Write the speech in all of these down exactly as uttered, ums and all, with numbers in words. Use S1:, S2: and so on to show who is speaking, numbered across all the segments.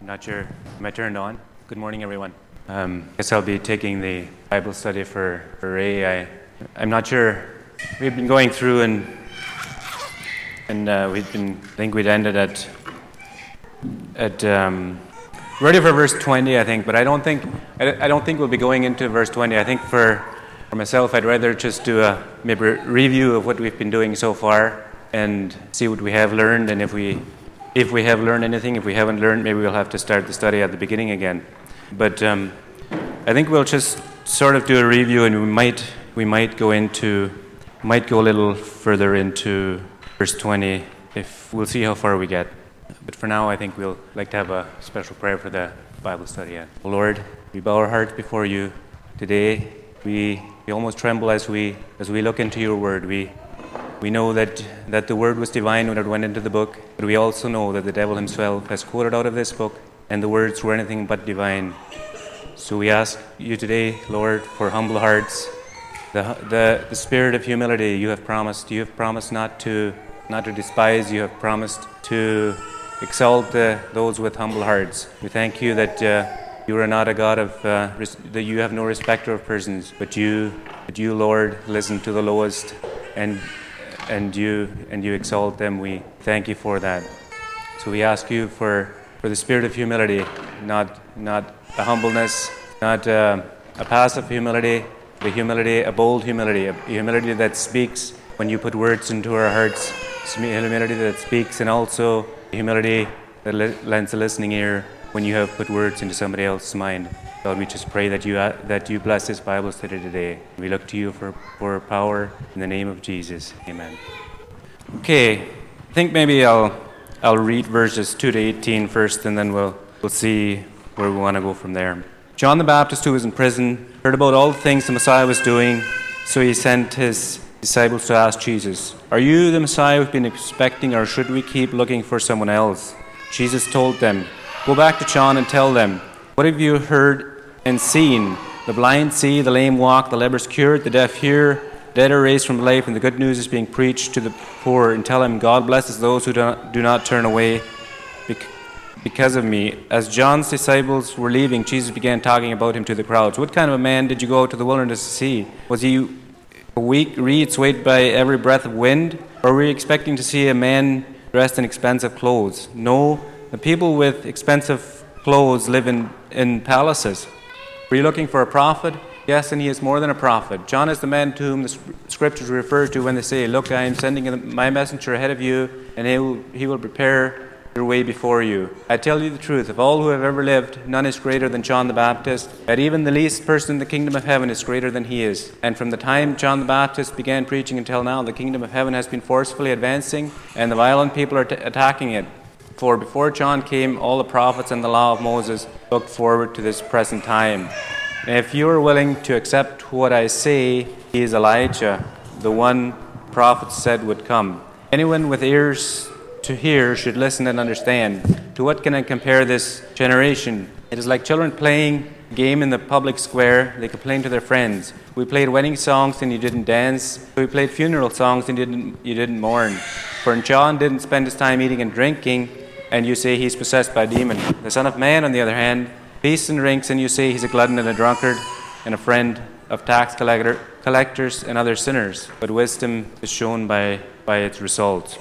S1: I'm not sure. Am I turned on? Good morning, everyone. Um, I guess I'll be taking the Bible study for, for Ray. I, I'm not sure. We've been going through and and uh, we've been. I think we'd ended at at um, ready for verse twenty. I think, but I don't think I, I don't think we'll be going into verse twenty. I think for for myself, I'd rather just do a maybe a review of what we've been doing so far and see what we have learned, and if we. If we have learned anything, if we haven't learned, maybe we'll have to start the study at the beginning again. But um, I think we'll just sort of do a review, and we might we might go into might go a little further into verse twenty. If we'll see how far we get. But for now, I think we'll like to have a special prayer for the Bible study. Yeah. Lord, we bow our hearts before you today. We we almost tremble as we as we look into your word. We. We know that, that the word was divine when it went into the book, but we also know that the devil himself has quoted out of this book, and the words were anything but divine. So we ask you today, Lord, for humble hearts, the, the the spirit of humility you have promised. You have promised not to not to despise. You have promised to exalt uh, those with humble hearts. We thank you that uh, you are not a God of uh, res- that you have no respecter of persons, but you, but you, Lord, listen to the lowest and. And you and you exalt them. We thank you for that. So we ask you for, for the spirit of humility, not not a humbleness, not a, a passive humility, but a humility, a bold humility, a humility that speaks when you put words into our hearts, humility that speaks, and also humility that lends a listening ear when you have put words into somebody else's mind. God, we just pray that you uh, that you bless this Bible study today. We look to you for, for power in the name of Jesus. Amen. Okay, I think maybe I'll I'll read verses two to eighteen first, and then we'll we'll see where we want to go from there. John the Baptist, who was in prison, heard about all the things the Messiah was doing, so he sent his disciples to ask Jesus, "Are you the Messiah we've been expecting, or should we keep looking for someone else?" Jesus told them, "Go back to John and tell them, what have you heard and seen? The blind see, the lame walk, the lepers cured, the deaf hear, dead are raised from life, and the good news is being preached to the poor. And tell him, God blesses those who do not, do not turn away because of me." As John's disciples were leaving, Jesus began talking about him to the crowds. "What kind of a man did you go out to the wilderness to see? Was he a weak reed swayed by every breath of wind? Or were you expecting to see a man dressed in expensive clothes? No, the people with expensive clothes live in, in palaces. Were you looking for a prophet? Yes, and he is more than a prophet. John is the man to whom the scriptures refer to when they say, 'Look, I am sending my messenger ahead of you, and he will, he will prepare your way before you.' I tell you the truth, of all who have ever lived, none is greater than John the Baptist, yet even the least person in the kingdom of heaven is greater than he is. And from the time John the Baptist began preaching until now, the kingdom of heaven has been forcefully advancing, and the violent people are t- attacking it. For before John came, all the prophets and the law of Moses looked forward to this present time. And if you are willing to accept what I say, he is Elijah, the one prophets said would come. Anyone with ears to hear should listen and understand. To what can I compare this generation? It is like children playing a game in the public square. They complain to their friends. We played wedding songs and you didn't dance. We played funeral songs and you didn't, you didn't mourn. For John didn't spend his time eating and drinking, and you say he's possessed by a demon. The Son of Man, on the other hand, feasts and drinks, and you say he's a glutton and a drunkard and a friend of tax collector, collectors and other sinners. But wisdom is shown by, by its results."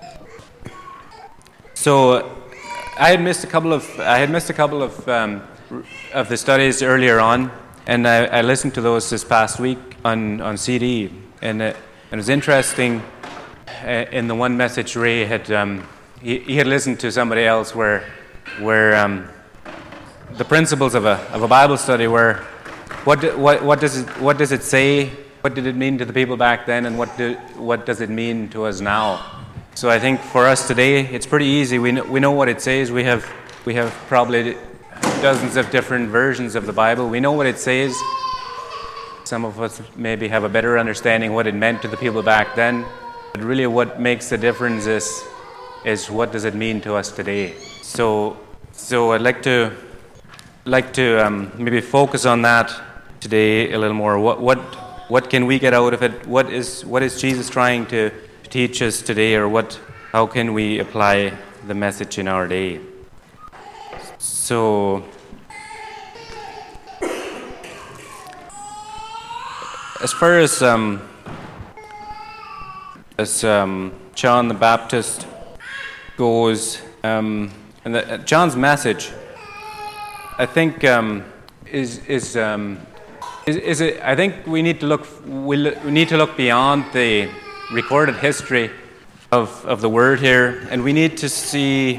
S1: So I had missed a couple of I had missed a couple of um, of the studies earlier on, and I, I listened to those this past week on, on C D, and it, and it was interesting. Uh, in the one message, Ray had. Um, He, he had listened to somebody else where, where um, the principles of a of a Bible study were, what do, what what does it what does it say? What did it mean to the people back then, and what do, what does it mean to us now? So I think for us today, it's pretty easy. We know, we know what it says. We have we have probably dozens of different versions of the Bible. We know what it says. Some of us maybe have a better understanding what it meant to the people back then. But really, what makes the difference is. is what does it mean to us today? So, so I'd like to like to um, maybe focus on that today a little more. What what what can we get out of it? What is what is Jesus trying to teach us today, or what? How can we apply the message in our day? So, as far as um, as um, John the Baptist goes, um, and the, uh, John's message, I think um, is is, um, is is it, I think we need to look we, we need to look beyond the recorded history of of the word here, and we need to see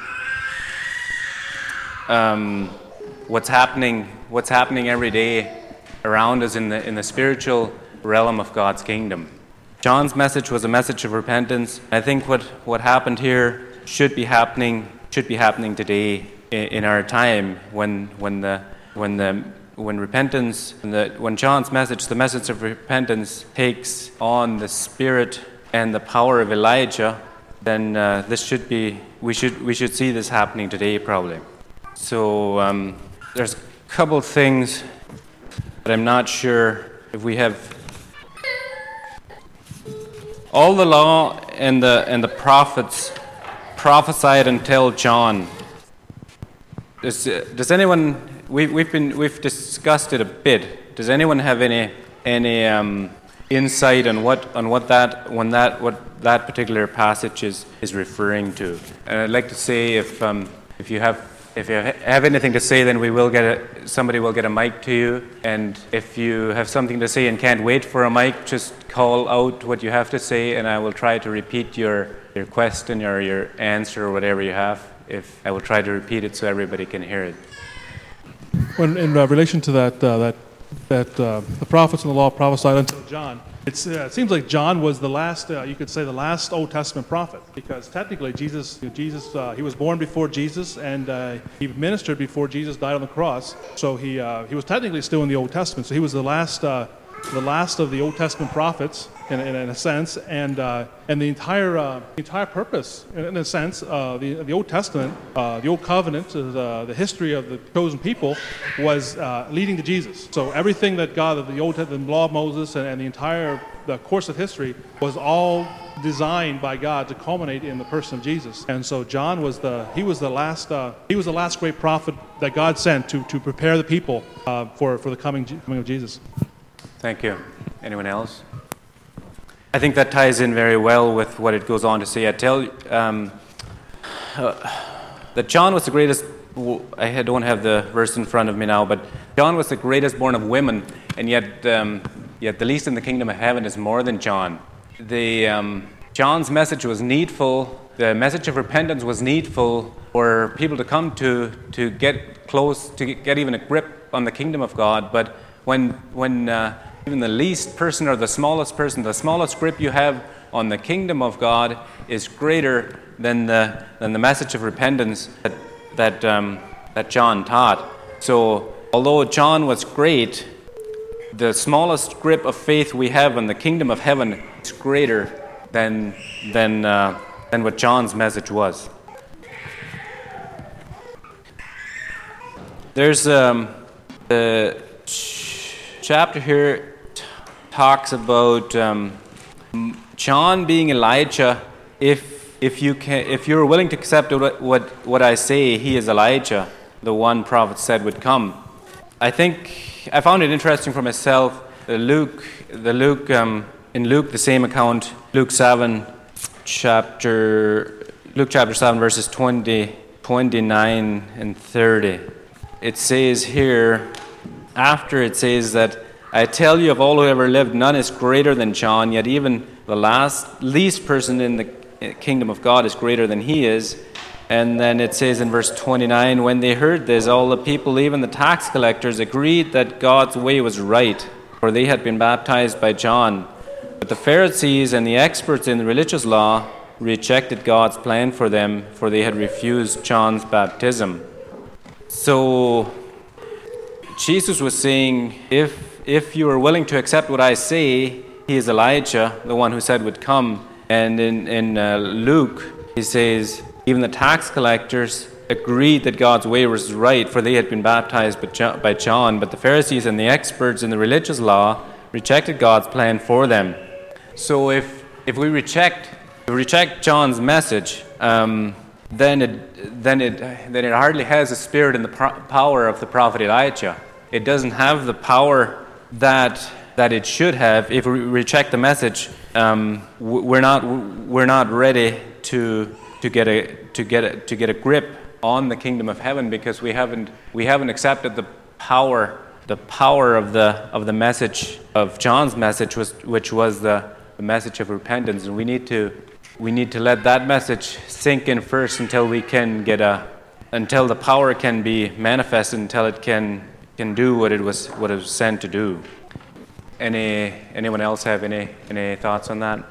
S1: um, what's happening what's happening every day around us in the in the spiritual realm of God's kingdom. John's message was a message of repentance. I think what, what happened here should be happening should be happening today in, in our time when when the when the when repentance when, the, when John's message, the message of repentance, takes on the spirit and the power of Elijah, then uh, this should be we should we should see this happening today probably. So um, there's a couple things that I'm not sure if we have. All the law and the and the prophets prophesied until John. Does, does anyone? We, we've been we've discussed it a bit. Does anyone have any any um, insight on what on what that when that what that particular passage is, is referring to? And I'd like to say if um, if you have. If you have anything to say, then we will get a, somebody will get a mic to you. And if you have something to say and can't wait for a mic, just call out what you have to say, and I will try to repeat your, your question or your answer or whatever you have. If I will try to repeat it so everybody can hear it.
S2: When in uh, relation to that, uh, that that uh, the prophets and the law prophesied until John. It's, uh, it seems like John was the last, uh, you could say, the last Old Testament prophet, because technically Jesus, Jesus, uh, he was born before Jesus, and uh, he ministered before Jesus died on the cross. So he uh, he was technically still in the Old Testament. So he was the last, uh, the last of the Old Testament prophets, in, in, in a sense, and uh, and the entire uh, the entire purpose, in, in a sense, uh, the the Old Testament, uh, the Old Covenant, uh, the history of the chosen people, was uh, leading to Jesus. So everything that God, the Old Testament, the law of Moses, and, and the entire the course of history was all designed by God to culminate in the person of Jesus. And so John was the he was the last uh, he was the last great prophet that God sent to to prepare the people uh, for for the coming coming of Jesus.
S1: Thank you. Anyone else? I think that ties in very well with what it goes on to say. I tell you um, uh, that John was the greatest. I don't have the verse in front of me now, but John was the greatest born of women, and yet, um, yet the least in the kingdom of heaven is more than John. The um, John's message was needful. The message of repentance was needful for people to come to to get close, to get even a grip on the kingdom of God. But when when uh, even the least person or the smallest person, the smallest grip you have on the kingdom of God is greater than the than the message of repentance that that um, that John taught. So, although John was great, the smallest grip of faith we have on the kingdom of heaven is greater than than uh, than what John's message was. There's um, the ch- chapter here t- talks about um, John being Elijah. If if you can, if you're willing to accept what, what what I say, he is Elijah, the one prophet said would come. I think I found it interesting for myself. Uh, Luke, the Luke um, in Luke, the same account, Luke seven, chapter Luke chapter seven, verses twenty, twenty-nine, and thirty. It says here, after it says that, I tell you, of all who ever lived, none is greater than John, yet even the last, least person in the kingdom of God is greater than he is. And then it says in verse twenty-nine, when they heard this, all the people, even the tax collectors, agreed that God's way was right, for they had been baptized by John. But the Pharisees and the experts in the religious law rejected God's plan for them, for they had refused John's baptism. So Jesus was saying, if if you are willing to accept what I say, he is Elijah, the one who said would come. And in, in uh, Luke, he says, even the tax collectors agreed that God's way was right, for they had been baptized by John. But the Pharisees and the experts in the religious law rejected God's plan for them. So if if we reject if we reject John's message, um, then it then it then it hardly has the spirit and the pro- power of the prophet Elijah. It doesn't have the power that that it should have. If we reject the message, um, we're not we're not ready to to get a to get a, to get a grip on the kingdom of heaven, because we haven't we haven't accepted the power the power of the of the message of John's message, was which was the, the message of repentance, and we need to we need to let that message sink in first until we can get a until the power can be manifested, until it can can do what it was what it was sent to do. Any anyone else have any any thoughts on that?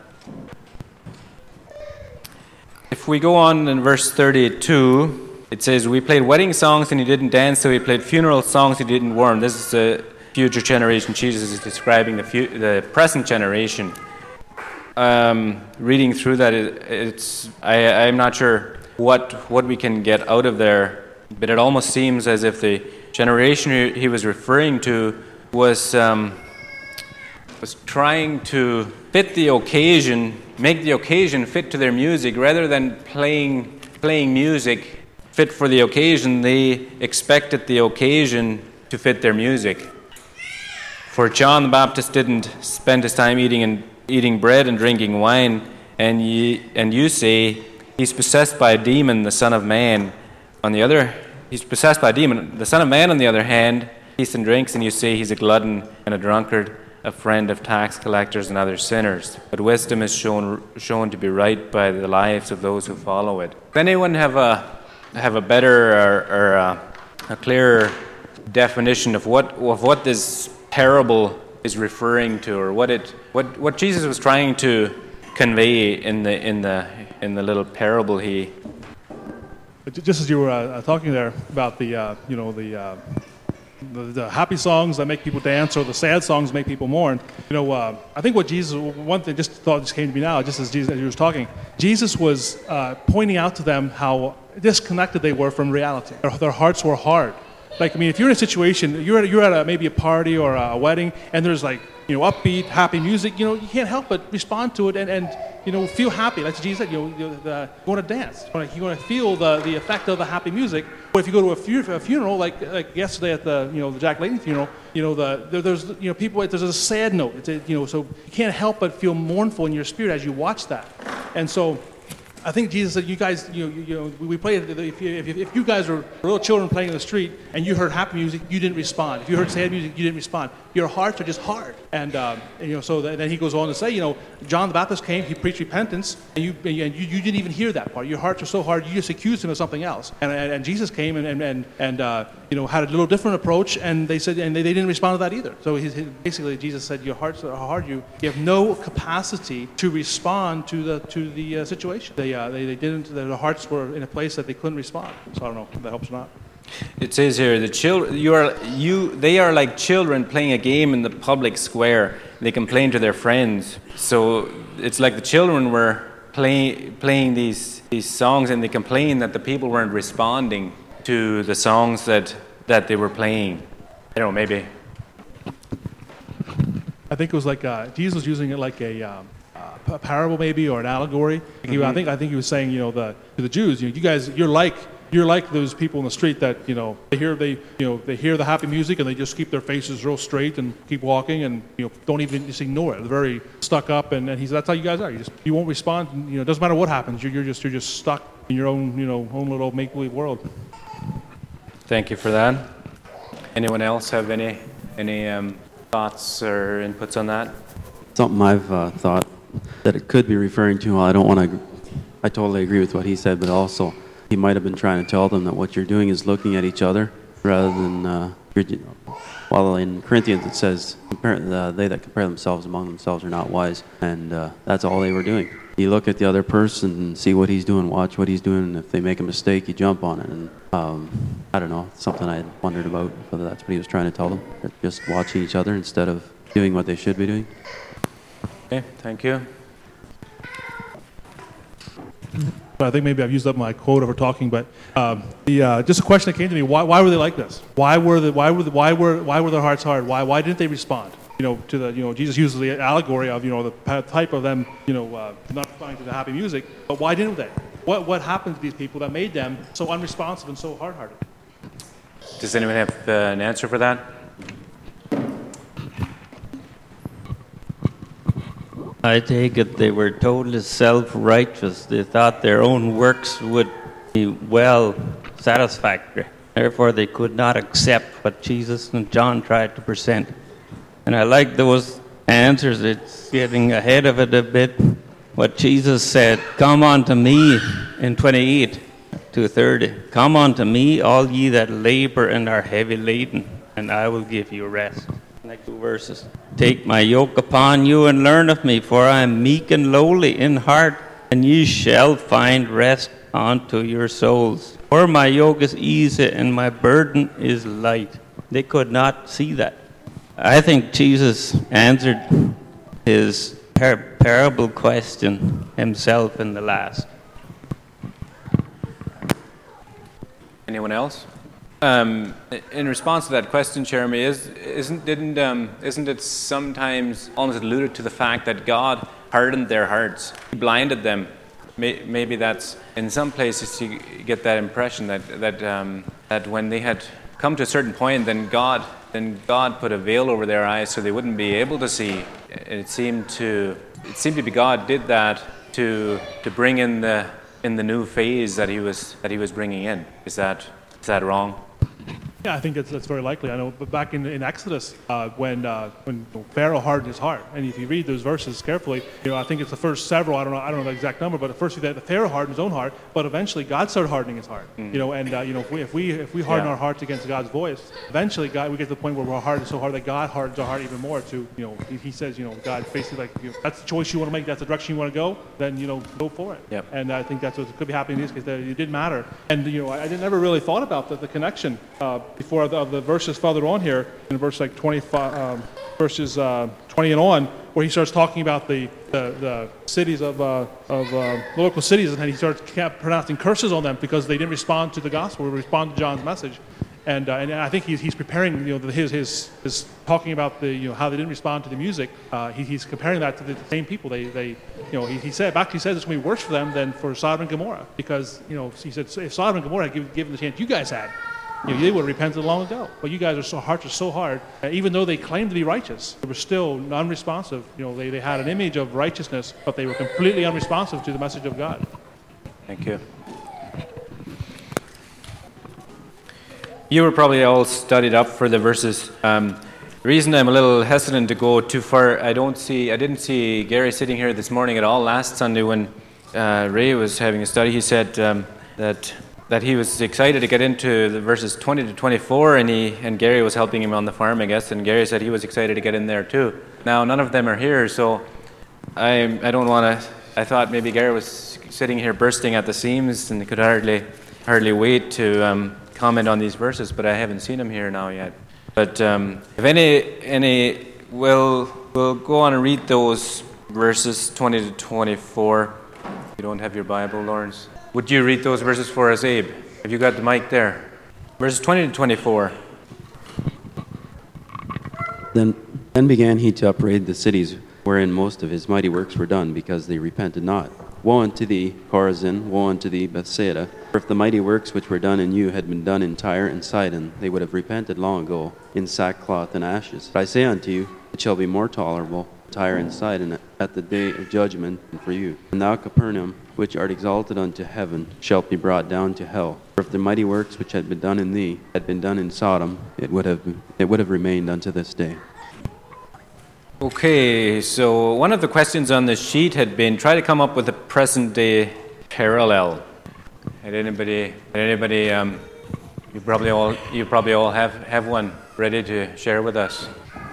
S1: If we go on in verse thirty-two. It says, we played wedding songs and he didn't dance, so we played funeral songs he didn't warm. This is the future generation. Jesus is describing the fu- the present generation. Um, reading through that, it, it's I, I'm not sure what what we can get out of there, but it almost seems as if the generation he, he was referring to was um, was trying to fit the occasion, make the occasion fit to their music, rather than playing playing music fit for the occasion. They expected the occasion to fit their music. For John the Baptist didn't spend his time eating and eating bread and drinking wine, and you and you say he's possessed by a demon, the Son of Man. On the other, he's possessed by a demon. The Son of Man, on the other hand, eats and drinks, and you say he's a glutton and a drunkard, a friend of tax collectors and other sinners. But wisdom is shown shown to be right by the lives of those who follow it. Does anyone have a have a better or, or a, a clearer definition of what of what this parable is referring to, or what it what, what Jesus was trying to convey in the in the in the little parable he?
S2: Just as you were uh, talking there about the uh, you know the, uh, the the happy songs that make people dance, or the sad songs make people mourn. You know, uh, I think what Jesus, one thing just thought just came to me now, just as Jesus as you was talking, Jesus was uh, pointing out to them how disconnected they were from reality. Their, their hearts were hard. Like, I mean, if you're in a situation, you're at, you're at a, maybe a party or a wedding, and there's like, you know, upbeat, happy music, you know, you can't help but respond to it and, and you know, feel happy. Like Jesus said, you know, you, the, you want to dance. You're going to feel the, the effect of the happy music. But if you go to a, fu- a funeral, like like yesterday at the, you know, the Jack Layton funeral, you know, the there, there's, you know, people, there's a sad note. It's a, you know, so you can't help but feel mournful in your spirit as you watch that. And so I think Jesus said, you guys, you know, you, you know we played, if you, if, if you guys were little children playing in the street and you heard happy music, you didn't respond. If you heard sad music, you didn't respond. Your hearts are just hard. And, um, and you know, so then he goes on to say, you know, John the Baptist came, he preached repentance, and you and you, you didn't even hear that part. Your hearts are so hard, you just accused him of something else. And and, and Jesus came and and and, and uh, you know, had a little different approach, and they said, and they, they didn't respond to that either. So he, he, basically, Jesus said, your hearts are hard. You, you have no capacity to respond to the to the uh, situation. They uh, they they didn't. Their hearts were in a place that they couldn't respond. So I don't know if that helps or not.
S1: It says here, the children, you are, you, they are like children playing a game in the public square. They complain to their friends. So it's like the children were play, playing these these songs, and they complained that the people weren't responding to the songs that, that they were playing. I don't know, maybe.
S2: I think it was like uh, Jesus was using it like a, um, a parable, maybe, or an allegory. Mm-hmm. He, I think I think he was saying, you know, the to the Jews, you know, you guys, you're like. You're like those people in the street that, you know, they hear they you know they hear the happy music and they just keep their faces real straight and keep walking and, you know, don't even just ignore it. They're very stuck up, and, and he's that's how you guys are. You just you won't respond. And, you know, it doesn't matter what happens. You're, you're just you're just stuck in your own you know own little make believe world.
S1: Thank you for that. Anyone else have any any um, thoughts or inputs on that?
S3: Something I've uh, thought that it could be referring to. Well, I don't want to. I totally agree with what he said, but also. He might have been trying to tell them that what you're doing is looking at each other rather than, uh, while in Corinthians it says, compare, uh, they that compare themselves among themselves are not wise, and uh, that's all they were doing. You look at the other person and see what he's doing, watch what he's doing, and if they make a mistake, you jump on it. And um, I don't know, something I had wondered about, whether that's what he was trying to tell them, just watching each other instead of doing what they should be doing.
S1: Okay, thank you.
S2: I think maybe I've used up my quote over talking, but um, the uh, just a question that came to me: Why, why were they like this? Why were the why were the, why were why were their hearts hard? Why why didn't they respond? You know, to the you know Jesus uses the allegory of you know the type of them you know uh, not responding to the happy music, but why didn't they? What what happened to these people that made them so unresponsive and so hard-hearted?
S1: Does anyone have uh, an answer for that?
S4: I take it they were totally self-righteous. They thought their own works would be well satisfactory. Therefore, they could not accept what Jesus and John tried to present. And I like those answers. It's getting ahead of it a bit. What Jesus said, "Come unto me," in twenty-eight to thirty. "Come unto me, all ye that labor and are heavy laden, and I will give you rest." Next two verses. "Take my yoke upon you and learn of me, for I am meek and lowly in heart, and ye shall find rest unto your souls. For my yoke is easy and my burden is light." They could not see that. I think Jesus answered his par- parable question himself in the last.
S1: Anyone else? Um, in response to that question, Jeremy, is isn't didn't um, isn't it sometimes almost alluded to the fact that God hardened their hearts, He blinded them? May, maybe that's in some places you get that impression that that um, that when they had come to a certain point, then God then God put a veil over their eyes so they wouldn't be able to see. It seemed to it seemed to be God did that to to bring in the in the new phase that He was that He was bringing in. Is that is that wrong?
S2: Yeah, I think that's, that's very likely. I know, but back in, in Exodus, uh, when uh, when Pharaoh hardened his heart, and if you read those verses carefully, you know, I think it's the first several. I don't know, I don't know the exact number, but the first that the Pharaoh hardened his own heart, but eventually God started hardening his heart. Mm. You know, and uh, you know, if we if we, if we harden yeah. our hearts against God's voice, eventually God, we get to the point where we're hardened so hard that God hardens our heart even more. To you know, he, he says, you know, God basically like, you know, that's the choice you want to make, that's the direction you want to go, then you know, go for it.
S1: Yep.
S2: And I think that's what could be happening in this case. That it didn't matter, and you know, I, I never really thought about the, the connection uh, before the, of the verses further on here, in verse like twenty-five, um, verses uh, twenty and on, where he starts talking about the the, the cities of uh, of uh, the local cities, and he starts kept pronouncing curses on them because they didn't respond to the gospel, or respond to John's message. And, uh, and I think he's, he's preparing, you know, his, his, his talking about the, you know, how they didn't respond to the music. Uh, he, he's comparing that to the same people. They, they, you know, he, he said, actually says it's going to be worse for them than for Sodom and Gomorrah, because, you know, he said if Sodom and Gomorrah had given, given the chance you guys had, you know, they would have repented long ago. But you guys are so hearts are so hard. Uh, even though they claimed to be righteous, they were still unresponsive. You know, they, they had an image of righteousness, but they were completely unresponsive to the message of God.
S1: Thank you. You were probably all studied up for the verses. Um, the reason I'm a little hesitant to go too far, I don't see, I didn't see Gary sitting here this morning at all. Last Sunday when uh, Ray was having a study, he said um, that that he was excited to get into the verses twenty to twenty-four, and he and Gary was helping him on the farm, I guess, and Gary said he was excited to get in there too. Now none of them are here, so I I don't want to. I thought maybe Gary was sitting here bursting at the seams and could hardly hardly wait to. Um, comment on these verses, but I haven't seen him here now yet. But um, if any, any, we'll, we'll go on and read those verses twenty to twenty-four. You don't have your Bible, Lawrence. Would you read those verses for us, Abe? Have you got the mic there? Verses twenty to twenty-four.
S3: Then, then began he to upbraid the cities wherein most of his mighty works were done, because they repented not. Woe unto thee, Chorazin! Woe unto thee, Bethsaida! For if the mighty works which were done in you had been done in Tyre and Sidon, they would have repented long ago in sackcloth and ashes. But I say unto you, it shall be more tolerable in Tyre and Sidon at the day of judgment than for you. And thou, Capernaum, which art exalted unto heaven, shalt be brought down to hell. For if the mighty works which had been done in thee had been done in Sodom, it would have it would have remained unto this day.
S1: Okay, so one of the questions on the sheet had been try to come up with a present-day parallel. Had anybody? Had anybody? Um, you probably all you probably all have, have one ready to share with us.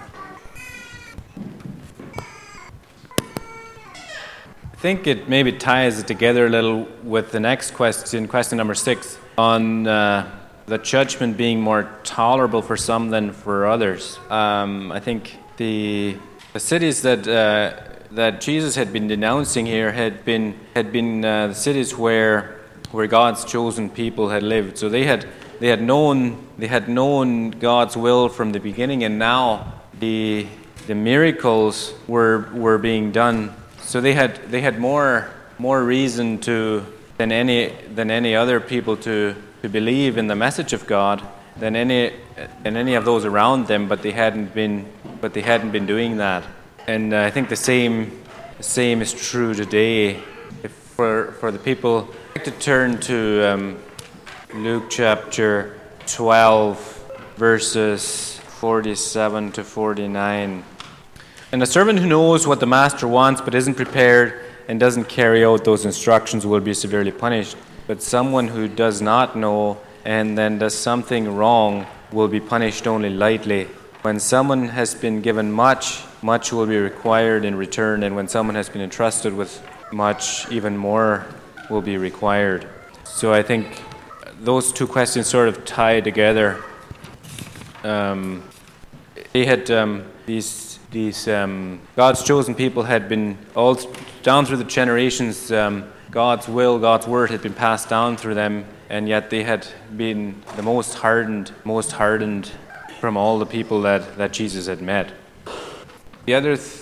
S1: I think it maybe ties it together a little with the next question, question number six, on uh, the judgment being more tolerable for some than for others. Um, I think the The cities that uh, that Jesus had been denouncing here had been had been uh, the cities where where God's chosen people had lived. So they had they had known they had known God's will from the beginning, and now the the miracles were were being done. So they had they had more more reason to than any than any other people to, to believe in the message of God than any than any of those around them, but they hadn't been but they hadn't been doing that. And uh, I think the same the same is true today. If for for the people, I'd like to turn to um, Luke chapter twelve, verses forty-seven to forty-nine. And a servant who knows what the master wants but isn't prepared and doesn't carry out those instructions will be severely punished. But someone who does not know and then does something wrong will be punished only lightly. When someone has been given much, much will be required in return, and when someone has been entrusted with much, even more will be required. So I think those two questions sort of tie together. Um, they had um, these these um, God's chosen people had been all down through the generations. Um, God's will, God's word had been passed down through them, and yet they had been the most hardened, most hardened from all the people that, that Jesus had met. The other. Th-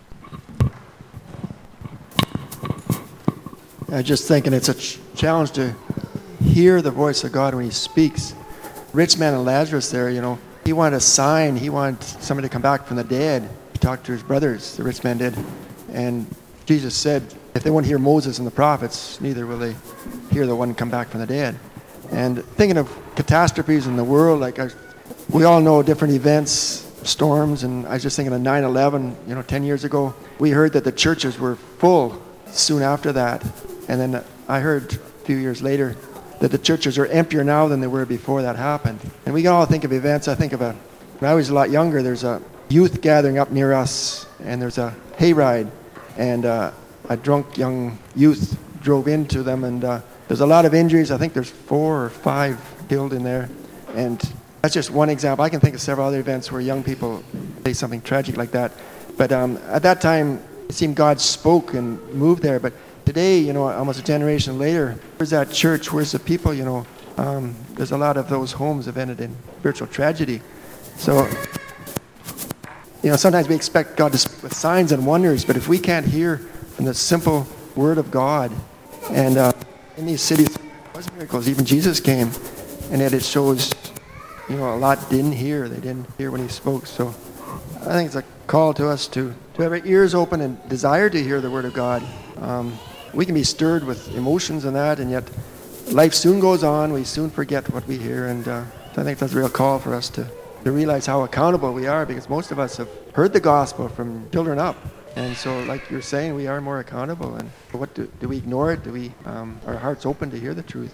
S5: I'm just thinking it's a ch- challenge to hear the voice of God when He speaks. Rich man and Lazarus there, you know, he wanted a sign. He wanted somebody to come back from the dead. He talked to his brothers, the rich man did. And Jesus said, if they won't hear Moses and the prophets, neither will they hear the one come back from the dead. And thinking of catastrophes in the world, like I, we all know different events, storms, and I was just thinking of nine eleven, you know, ten years ago. We heard that the churches were full soon after that. And then I heard a few years later that the churches are emptier now than they were before that happened. And we can all think of events. I think of a, when I was a lot younger, there's a youth gathering up near us, and there's a hayride, and uh, a drunk young youth drove into them, and uh, there's a lot of injuries. I think there's four or five killed in there. And that's just one example. I can think of several other events where young people say something tragic like that. But um, at that time, it seemed God spoke and moved there. But today, you know, almost a generation later, where's that church? Where's the people? You know, um, there's a lot of those homes have ended in spiritual tragedy. So, you know, sometimes we expect God to speak with signs and wonders, but if we can't hear from the simple word of God, and uh, in these cities, there was miracles. Even Jesus came, and yet it shows, you know, a lot didn't hear. They didn't hear when He spoke. So I think it's a call to us to, to have our ears open and desire to hear the word of God. Um, we can be stirred with emotions and that, and yet life soon goes on. We soon forget what we hear, and uh, so I think that's a real call for us to, to realize how accountable we are, because most of us have heard the gospel from children up. And so, like you're saying, we are more accountable. And what do, do we ignore it? Do we, um, our hearts open to hear the truth?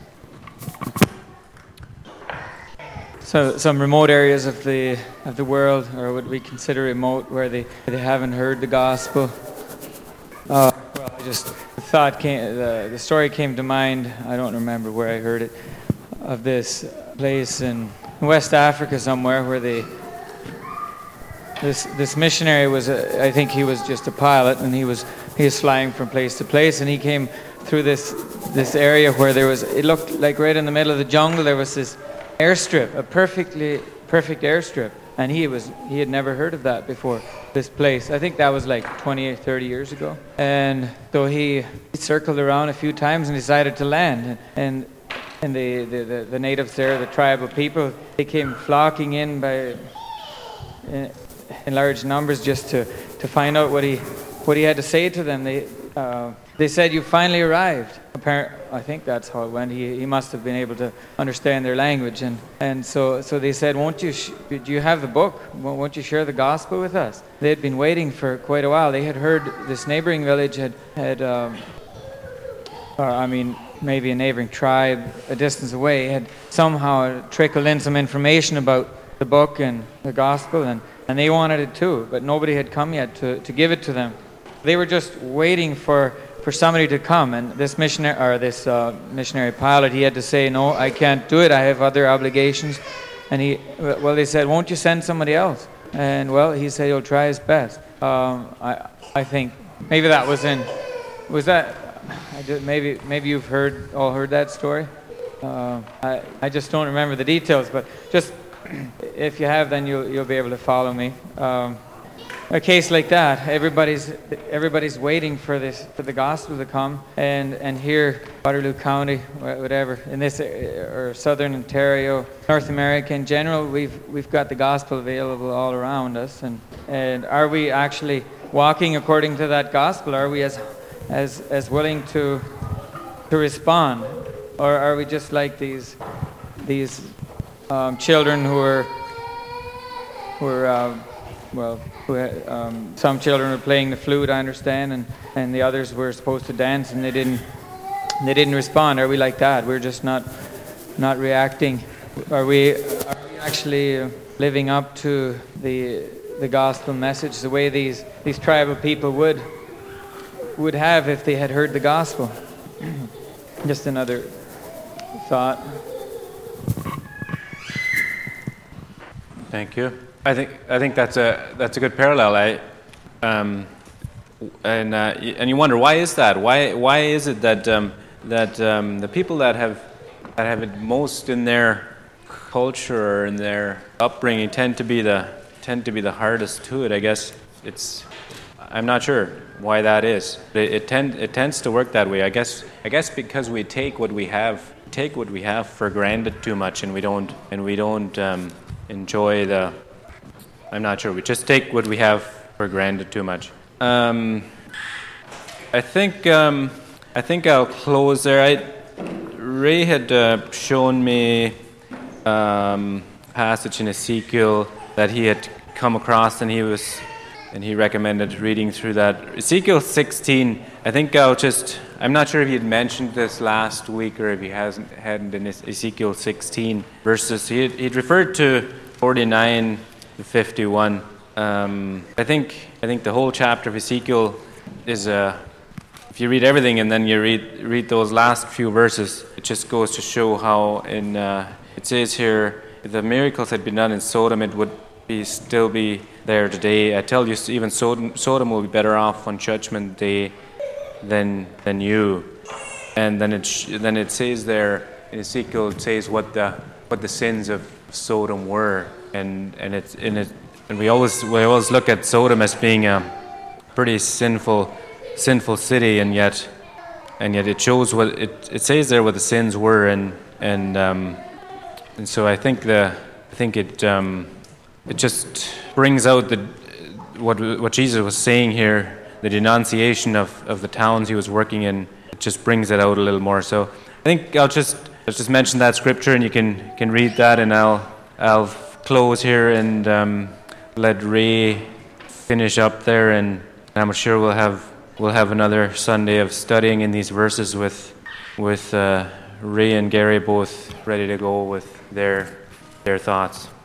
S6: So, some remote areas of the of the world, or what we consider remote, where they they haven't heard the gospel. Uh, well, I just the thought came, the the story came to mind. I don't remember where I heard it, of this place in West Africa somewhere where they. This this missionary was, a, I think he was just a pilot, and he was he was flying from place to place, and he came through this this area where there was, it looked like right in the middle of the jungle, there was this airstrip, a perfectly perfect airstrip, and he was he had never heard of that before. This place, I think that was like twenty or thirty years ago, and so he, he circled around a few times and decided to land, and and the the, the, the natives there, the tribal people, they came flocking in by. Uh, in large numbers just to, to find out what he what he had to say to them. They uh, they said, "You finally arrived." Apparent, I think that's how it went. He he must have been able to understand their language, and, and so so they said, "Won't you sh- do you have the book? Won't you share the gospel with us?" They had been waiting for quite a while. They had heard this neighboring village had had, um, or I mean maybe a neighboring tribe a distance away had somehow trickled in some information about the book and the gospel, and. And they wanted it too, but nobody had come yet to, to give it to them. They were just waiting for, for somebody to come. And this missionary, or this uh, missionary pilot, he had to say, "No, I can't do it. I have other obligations." And he, well, they said, "Won't you send somebody else?" And well, he said he'll try his best. Um, I I think maybe that was in, was that? I did, maybe maybe you've heard all heard that story. Uh, I I just don't remember the details, but just. If you have, then you'll you'll be able to follow me. Um, a case like that, everybody's everybody's waiting for this for the gospel to come, and and here Waterloo County, wha- whatever, in this uh, or Southern Ontario, North America in general, we've we've got the gospel available all around us, and and are we actually walking according to that gospel? Are we as as as willing to to respond, or are we just like these these um, children who are who are uh, well, who, um, some children were playing the flute, I understand, and, and the others were supposed to dance, and they didn't. They didn't respond. Are we like that? We're just not not reacting. Are we? Are we actually uh, living up to the the gospel message the way these these tribal people would would have if they had heard the gospel? Just another thought.
S1: Thank you. I think I think that's a that's a good parallel. I um, and uh, y- and you wonder, why is that? Why why is it that um, that um, the people that have that have it most in their culture or in their upbringing tend to be the tend to be the hardest to it? I guess it's I'm not sure why that is. It, it tend it tends to work that way. I guess I guess because we take what we have take what we have for granted too much, and we don't and we don't um, enjoy the. I'm not sure. We just take what we have for granted too much. Um, I think um, I think I'll close there. I, Ray had uh, shown me um, a passage in Ezekiel that he had come across, and he was and he recommended reading through that. Ezekiel sixteen. I think I'll just. I'm not sure if he had mentioned this last week or if he hasn't hadn't in his Ezekiel sixteen verses. He had, he'd referred to forty-nine. fifty-one. Um, I think I think the whole chapter of Ezekiel is a. If you read everything and then you read read those last few verses, it just goes to show how in uh, it says here, if the miracles had been done in Sodom, it would be still be there today. I tell you, even Sodom, Sodom will be better off on Judgment Day than than you. And then it sh- then it says there in Ezekiel, it says what the what the sins of Sodom were. And and it's in it, and we always we always look at Sodom as being a pretty sinful, sinful city, and yet, and yet it shows what it, it says there what the sins were, and and um, and so I think the I think it um, it just brings out the what what Jesus was saying here, the denunciation of, of the towns he was working in. It just brings it out a little more. So I think I'll just I'll just mention that scripture, and you can can read that, and I'll I'll. close here and um, let Ray finish up there, and I'm sure we'll have we'll have another Sunday of studying in these verses with with uh, Ray and Gary both ready to go with their their thoughts.